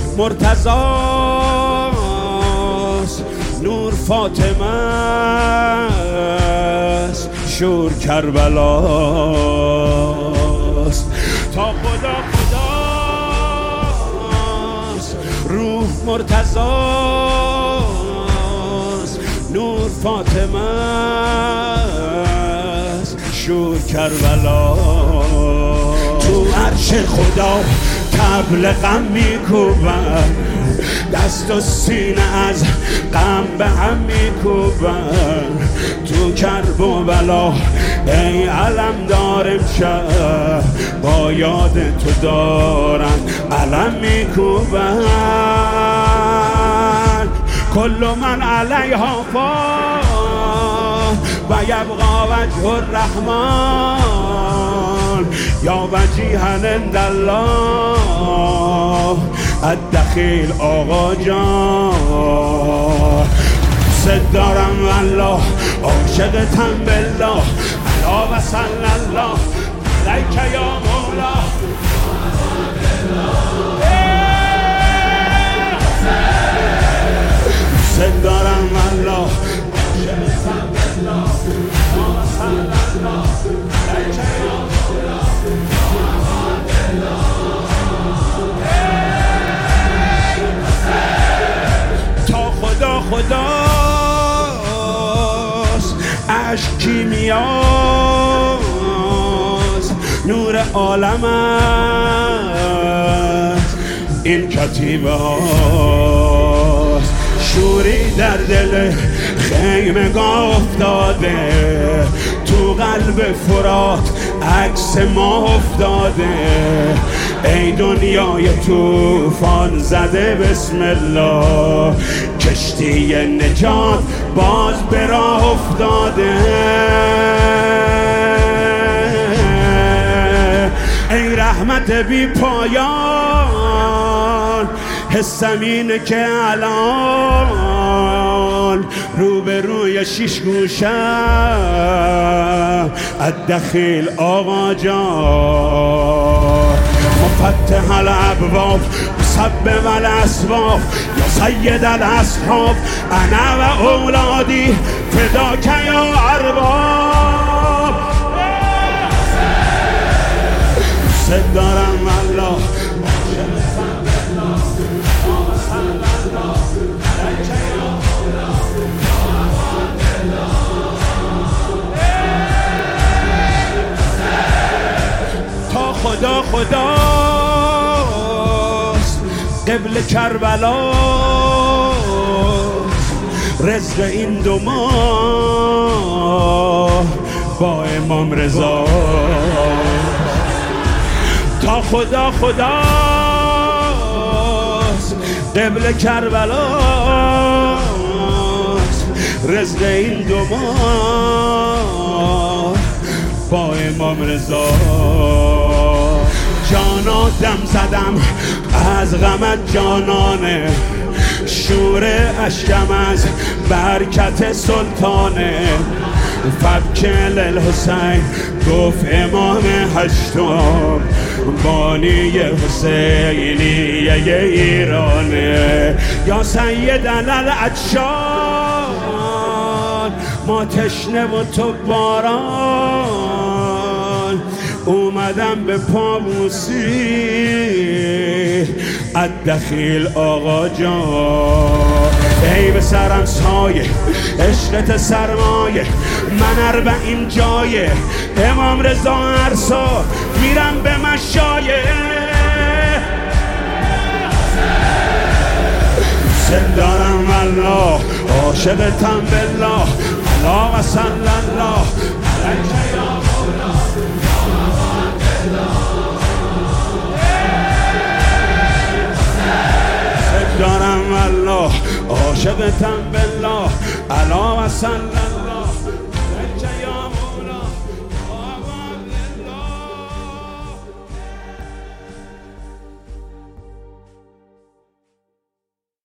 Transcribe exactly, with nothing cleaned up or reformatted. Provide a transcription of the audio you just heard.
مرتضاست، نور فاطمه است، شور کربلاست. تا خدا خداست، روح مرتضاست، نور فاطمه است، شور کربلاست. تو عرش خدا طبل غم میکوبن، دست و سینه از غم به هم میکوبن. تو کرب و بلا ای علم دار امشب، با یاد تو دارن علم میکوبن. کل من علیها فان و یبقی وجه الرحمن، یا وجیها عند الله الدخیل آقا جان. دوست دارم والله، عاشقتم بالله، علا و صلی الله علیک یا مولا. دوست دارم والله، عاشقتم بالله، علا و صلی الله علیک یا مولا. خدا خداست، عشق کیمیاست، نور عالم است، این کتیبه هاست. شوری در دل خیمگاه افتاده، تو قلب فرات عکس ما افتاده. ای دنیای طوفان زده بسم الله، کشتی نجات باز به راه افتاده. ای رحمت بی پایان، حسم اینه که الان رو به روی شیش گوشم الدخیل آقا جان. مفتح الابواب مسبب الاسباب، یا سید الاصحاب انا و اولادی فداک یا ارباب. دوست دارم والله، عاشقتم بالله، علا و صلی الله علیک یا مولا. تا خدا خداست، قبل کربلاست، رزق این دو ماه با امام رضا. تا خدا خداست، قبل کربلاست، رزق این دو ماه با امام رضا. جانا دم زدم از غمت جانانه، شور اشکم از برکت سلطانه. فبکل الحسین گفت امام هشتم، بانی حسینی ایرانه. یا سید العطشان، ما تشنه و تو باران، اومدم به پابوسی الدخیل آقا جان. ای به سرم سایه عشقت سرمایه، من اربعین جایه امام رضا عرصا میرم به مشایه. دوست دارم والله، عاشقتم بالله، علا و صلی الله علیک یا مولا. دارم والله، عاشقتم بالله، علا و صلی